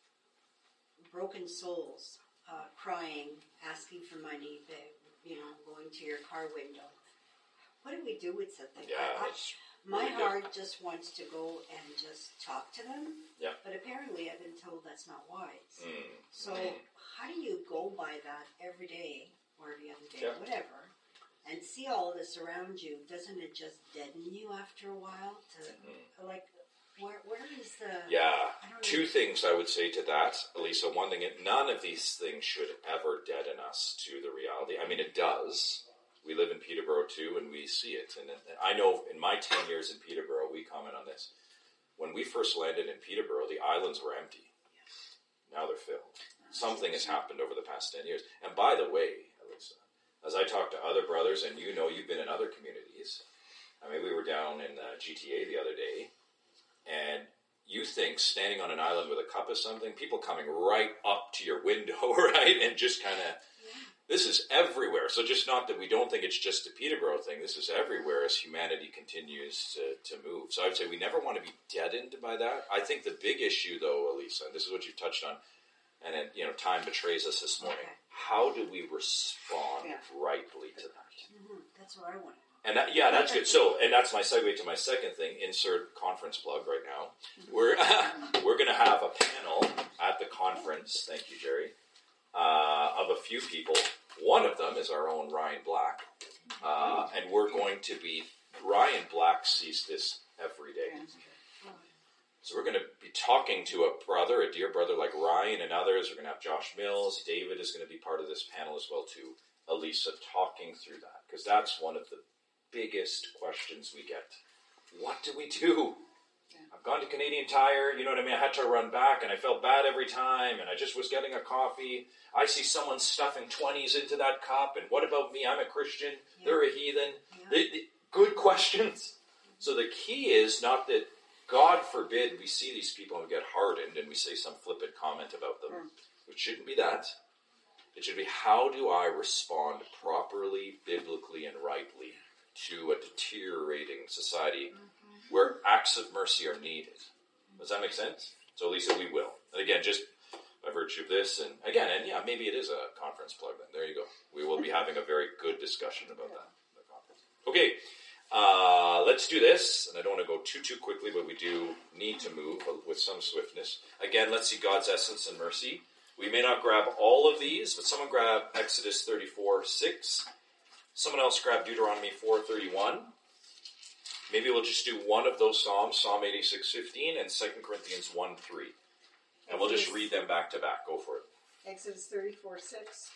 F: broken souls, crying, asking for money, going to your car window. what do we do with something?
A: Yeah,
F: My
A: really
F: heart just wants to go and just talk to them.
A: Yeah.
F: But apparently I've been told that's not wise.
A: Mm.
F: So how do you go by that every day or every other day, whatever, and see all this around you? Doesn't it just deaden you after a while? Like, where is the...
A: Yeah, two things I would say to that, Elisa. One thing, none of these things should ever deaden us to the reality. I mean, it does. We live in Peterborough too, and we see it. And I know in my 10 years in Peterborough, we comment on this. When we first landed in Peterborough, the islands were empty. Now they're filled. Something has happened over the past 10 years. And by the way, Elisa, as I talk to other brothers, and you know you've been in other communities. I mean, we were down in GTA the other day, and you think standing on an island with a cup of something, people coming right up to your window, right? And just kind of, this is everywhere. So just not that we don't think it's just a Peterborough thing. This is everywhere as humanity continues to move. So I would say we never want to be deadened by that. I think the big issue, though, Elisa, and this is what you've touched on, and then, time betrays us this morning. Okay. How do we respond rightly to that?
F: Mm-hmm. That's what I want.
A: And that's good. So, and that's my segue to my second thing. Insert conference plug right now. We're going to have a panel at the conference. Thank you, Jerry. Of a few people. One of them is our own Ryan Black, and we're going to be. Ryan Black sees this every day. So we're going to be talking to a brother, a dear brother like Ryan and others. We're going to have Josh Mills. David is going to be part of this panel as well too. Elisa, talking through that, because that's one of the biggest questions we get. What do we do? I've gone to Canadian Tire, you know what I mean? I had to run back, and I felt bad every time, and I just was getting a coffee. I see someone stuffing 20s into that cup, and what about me? I'm a Christian. Yeah. They're a heathen. Yeah. Good questions. So the key is not that, God forbid, we see these people and we get hardened, and we say some flippant comment about them. It shouldn't be that. It should be, how do I respond properly, biblically, and rightly to a deteriorating society where acts of mercy are needed? Does that make sense? So, Lisa, we will. And again, just by virtue of this, and again, maybe it is a conference plug then. There you go. We will be having a very good discussion about that. The conference. Okay, let's do this. And I don't want to go too quickly, but we do need to move with some swiftness. Again, let's see God's essence and mercy. We may not grab all of these, but someone grab Exodus 34:6. Someone else grab Deuteronomy 4:31. Maybe we'll just do one of those Psalms, Psalm 86:15 and 2 Corinthians 1:3. And we'll just read them back to back. Go for it.
H: Exodus 34:6.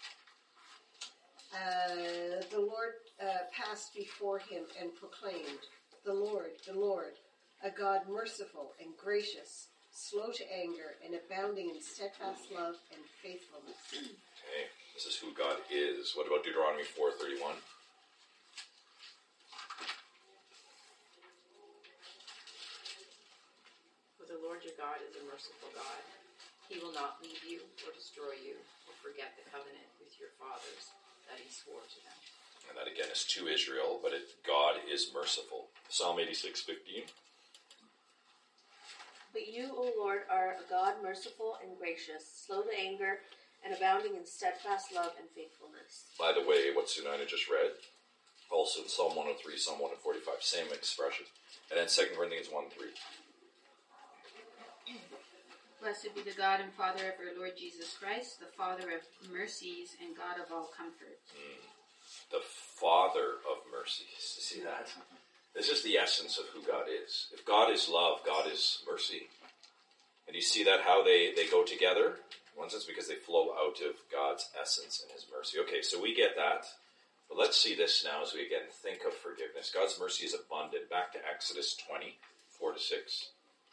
H: The Lord passed before him and proclaimed, the Lord, a God merciful and gracious, slow to anger, and abounding in steadfast love and faithfulness.
A: Okay, this is who God is. What about Deuteronomy 4:31?
I: For the Lord your God is a merciful God. He will not leave you or destroy you or forget the covenant with your fathers that he swore to them.
A: And that again is to Israel, but God is merciful. Psalm 86:15.
E: But you, O Lord, are a God merciful and gracious, slow to anger, and abounding in steadfast love and faithfulness.
A: By the way, what Sunaina just read, also in Psalm 103, Psalm 145, same expression. And then 2 Corinthians 1:3.
B: Blessed be the God and Father of our Lord Jesus Christ, the Father of mercies and God of all comfort.
A: The Father of mercies. See that? This is the essence of who God is. If God is love, God is mercy. And you see that how they go together? In one sense, because they flow out of God's essence and his mercy. Okay, so we get that. But let's see this now as we again think of forgiveness. God's mercy is abundant. Back to Exodus 20, 4-6.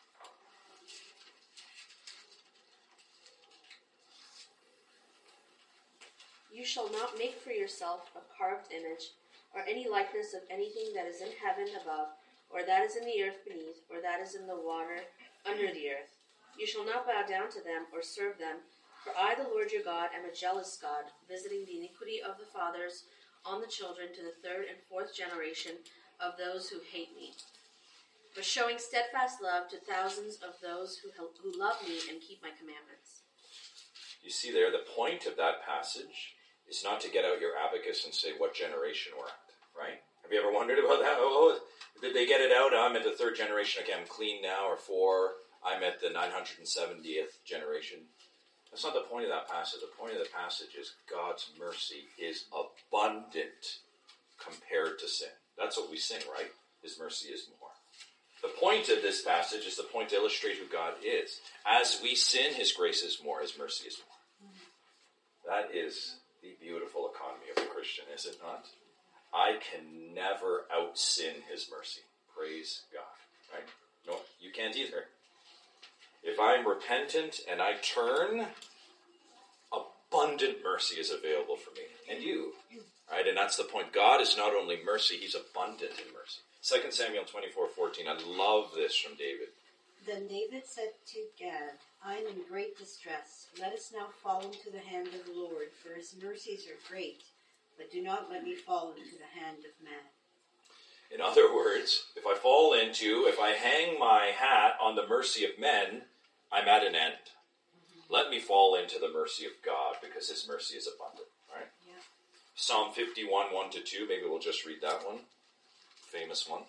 E: You shall not make for yourself a carved image, or any likeness of anything that is in heaven above, or that is in the earth beneath, or that is in the water under the earth. You shall not bow down to them or serve them, for I, the Lord your God, am a jealous God, visiting the iniquity of the fathers on the children to the third and fourth generation of those who hate me, but showing steadfast love to thousands of those who love me and keep my commandments.
A: You see there, the point of that passage is not to get out your abacus and say what generation we're at, right? Have you ever wondered about that? Oh, did they get it out? I'm at the 3rd generation. Okay, I'm clean now. Or 4, I'm at the 970th generation. That's not the point of that passage. The point of the passage is God's mercy is abundant compared to sin. That's what we sing, right? His mercy is more. The point of this passage is the point to illustrate who God is. As we sin, his grace is more, his mercy is more. That is the beautiful economy of the Christian, is it not? I can never out-sin his mercy. Praise God. Right? No, you can't either. If I'm repentant and I turn, abundant mercy is available for me. And you. Right? And that's the point. God is not only mercy, he's abundant in mercy. 2 Samuel 24:14. I love this from David.
F: Then David said to Gad, I am in great distress. Let us now fall into the hand of the Lord, for his mercies are great, but do not let me fall into the hand of man.
A: In other words, if I hang my hat on the mercy of men, I'm at an end. Let me fall into the mercy of God, because his mercy is abundant. Right?
F: Yeah.
A: Psalm 51, 1-2. Maybe we'll just read that one. Famous one.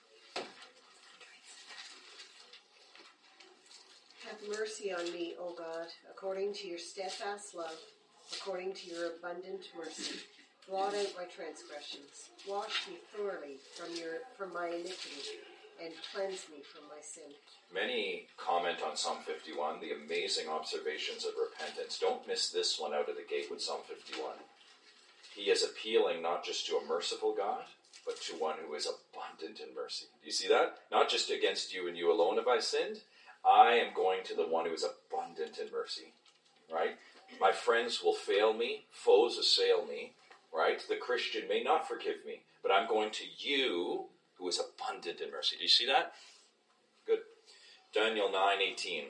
H: Have mercy on me, O God, according to your steadfast love, according to your abundant mercy. Blot out my transgressions. Wash me thoroughly from my iniquity, and cleanse me from my sin.
A: Many comment on Psalm 51, the amazing observations of repentance. Don't miss this one out of the gate with Psalm 51. He is appealing not just to a merciful God, but to one who is abundant in mercy. Do you see that? Not just against you and you alone have I sinned. I am going to the one who is abundant in mercy. Right? My friends will fail me. Foes assail me. Right? The Christian may not forgive me. But I'm going to you who is abundant in mercy. Do you see that? Good. Daniel 9:18.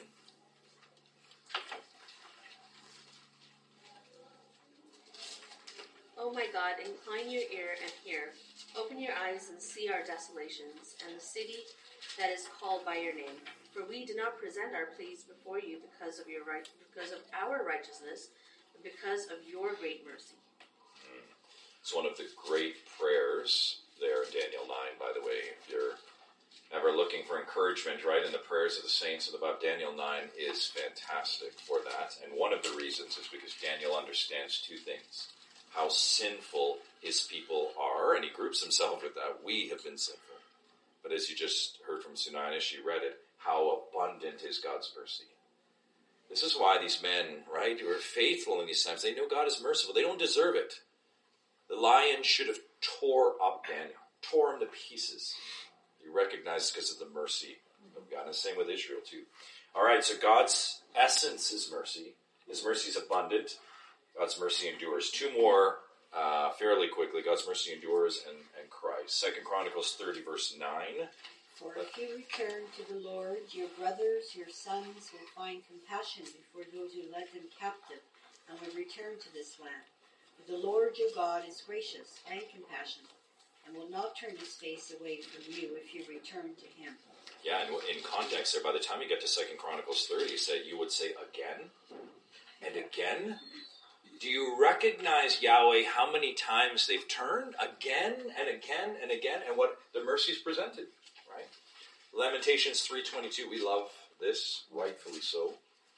E: O my God, incline your ear and hear. Open your eyes and see our desolations, and the city that is called by your name. For we do not present our pleas before you because of our righteousness, but because of your great mercy.
A: It's one of the great prayers there in Daniel 9, by the way. If you're ever looking for encouragement, right, in the prayers of the saints of the Bible, Daniel 9 is fantastic for that. And one of the reasons is because Daniel understands two things. How sinful his people are, and he groups himself with that. We have been sinful. But as you just heard from Sunayana, she read it, how abundant is God's mercy. This is why these men, right, who are faithful in these times, they know God is merciful. They don't deserve it. The lion should have tore up Daniel, tore him to pieces. You recognize because of the mercy of God. And the same with Israel too. All right, so God's essence is mercy. His mercy is abundant. God's mercy endures. Two more fairly quickly. God's mercy endures and Christ. 2 Chronicles 30, verse 9.
F: For if you return to the Lord, your brothers, your sons will find compassion before those who led them captive and will return to this land. For the Lord your God is gracious and compassionate and will not turn his face away from you if you return to him.
A: Yeah, and in context there, by the time you get to 2 Chronicles 30, you would say again and again. Do you recognize, Yahweh, how many times they've turned again and again and again, and what the mercies presented, right? Lamentations 3:22, we love this, rightfully so.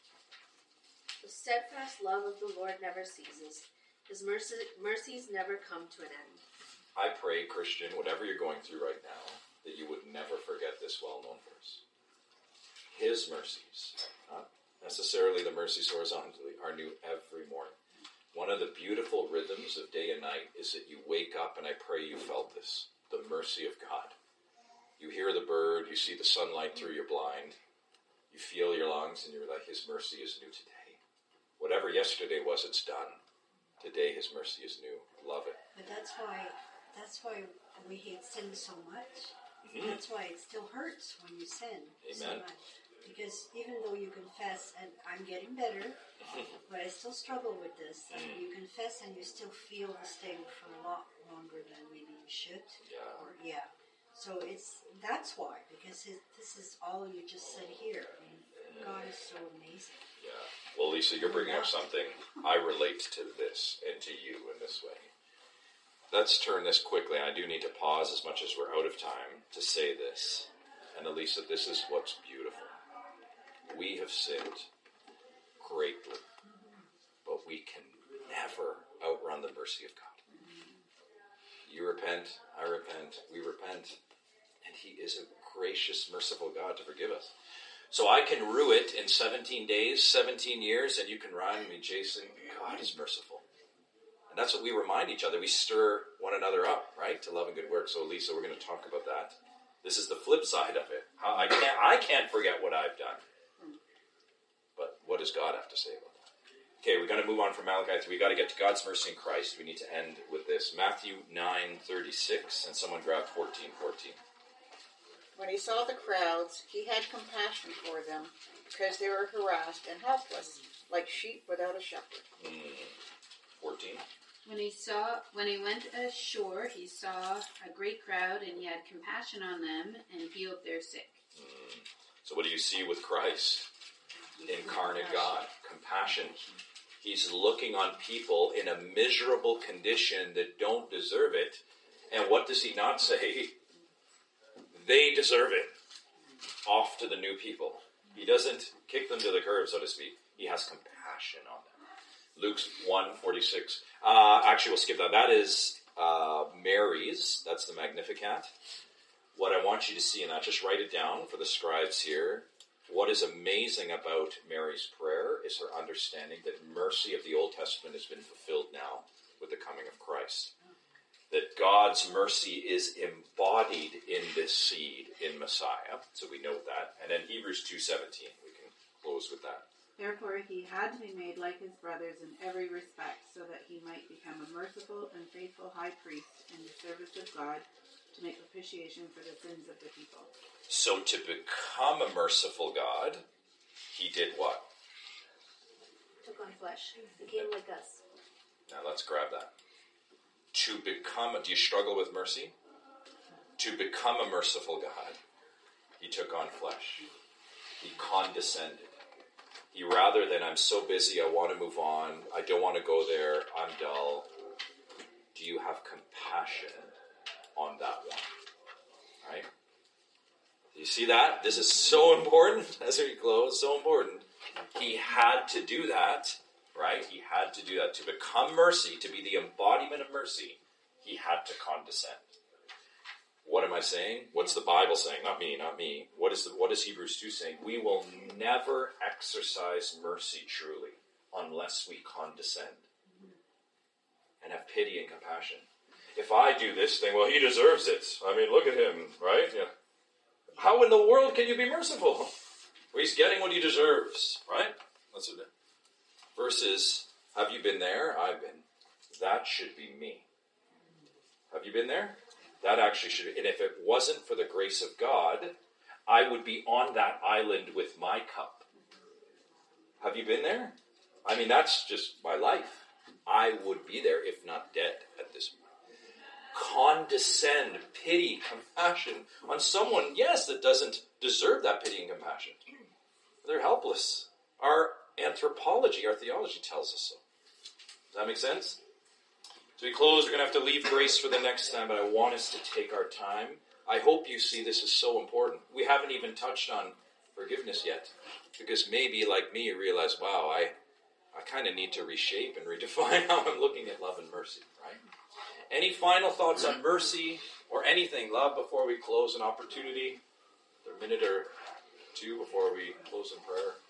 E: The steadfast love of the Lord never ceases. His mercies never come to an end.
A: I pray, Christian, whatever you're going through right now, that you would never forget this well-known verse. His mercies, not necessarily the mercies horizontally, are new every morning. One of the beautiful rhythms of day and night is that you wake up, and I pray you felt this, the mercy of God. You hear the bird, you see the sunlight through your blind, you feel your lungs, and you're like, his mercy is new today. Whatever yesterday was, it's done. Today his mercy is new. Love it.
F: But that's why we hate sin so much.
A: Mm-hmm.
F: That's why it still hurts when you sin.
A: Amen.
F: So much. Because even though you confess, and I'm getting better, but I still struggle with this, and you confess and you still feel the sting for a lot longer than maybe you should.
A: Yeah.
F: So that's why, because this is all you just said here. I mean, God is so amazing.
A: Yeah. Well, Lisa, you're bringing up something. I relate to this and to you in this way. let's turn this quickly. I do need to pause as much as we're out of time to say this. And Elisa, this is what's beautiful. We have sinned greatly, but we can never outrun the mercy of God. You repent, I repent, we repent, and he is a gracious, merciful God to forgive us. So I can rue it in 17 days, 17 years, and you can remind me, Jason, God is merciful. And that's what we remind each other. We stir one another up, right, to love and good work. So, Lisa, we're going to talk about that. This is the flip side of it. I can't forget what I've done. But what does God have to say about that? Okay, we're going to move on from Malachi 3. We've got to get to God's mercy in Christ. We need to end with this. Matthew 9:36, and someone grab 14:14.
C: When he saw the crowds, he had compassion for them, because they were harassed and helpless, like sheep without a shepherd.
A: 14.
B: When he went ashore, he saw a great crowd, and he had compassion on them and healed their sick.
A: So what do you see with Christ? Incarnate God. Compassion. He's looking on people in a miserable condition that don't deserve it. And what does he not say? They deserve it. Off to the new people. He doesn't kick them to the curb, so to speak. He has compassion on them. Luke 1:46. Actually, we'll skip that. That is Mary's. That's the Magnificat. What I want you to see in that, just write it down for the scribes here. What is amazing about Mary's prayer is her understanding that mercy of the Old Testament has been fulfilled now with the coming of Christ. That God's mercy is embodied in this seed in Messiah. So we know that. And then Hebrews 2:17. We can close with that.
L: Therefore he had to be made like his brothers in every respect, so that he might become a merciful and faithful high priest in the service of God to make propitiation for the sins of the people.
A: So to become a merciful God, he did what?
M: Took on flesh. Became like us.
A: Now let's grab that. To become, do you struggle with mercy? To become a merciful God, he took on flesh. He condescended. He, rather than, I'm so busy, I want to move on, I don't want to go there, I'm dull. Do you have compassion on that one? Right? Do you see that? This is so important as we close, so important. He had to do that, right? He had to do that. To become mercy, to be the embodiment of mercy, he had to condescend. What am I saying? What's the Bible saying? Not me. What is Hebrews 2 saying? We will never exercise mercy truly unless we condescend and have pity and compassion. If I do this thing, well, he deserves it. I mean, look at him, right? Yeah. How in the world can you be merciful? Well, he's getting what he deserves, right? That's what it is. Versus, have you been there? I've been. That should be me. Have you been there? That actually should be. And if it wasn't for the grace of God, I would be on that island with my cup. Have you been there? I mean, that's just my life. I would be there, if not dead, at this point. Condescend, pity, compassion on someone, yes, that doesn't deserve that pity and compassion. They're helpless. Our anthropology, our theology tells us so. Does that make sense? So we close. We're going to have to leave grace for the next time, but I want us to take our time. I hope you see this is so important. We haven't even touched on forgiveness yet, because maybe, like me, you realize, wow, I kind of need to reshape and redefine how I'm looking at love and mercy, right? Any final thoughts on mercy or anything, love, before we close? An opportunity, a minute or two before we close in prayer?